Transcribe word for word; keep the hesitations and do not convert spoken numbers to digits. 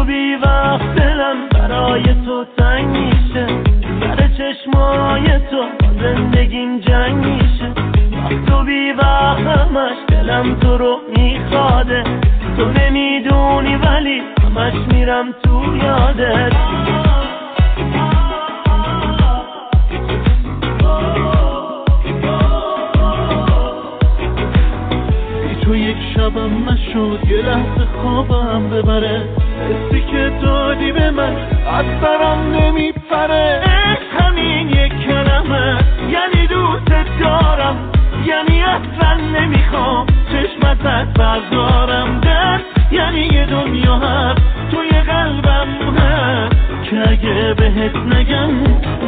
بی وقت دلم برای تو تنگ میشه، سر چشمای تو زندگیم جنگ میشه. وقت تو بی وقت همش دلم تو رو میخواده، تو نمیدونی ولی همش میرم تو یادت. تو یک شبم نشد یه لحظه خوابم ببره، حسی که دادی به من از سرم نمیپره. همین یک کلمه یعنی دوست دارم، یعنی اصلا نمیخوام چشمت از بردارم. درد یعنی یه دنیا هست توی قلبم هست که اگه بهت نگم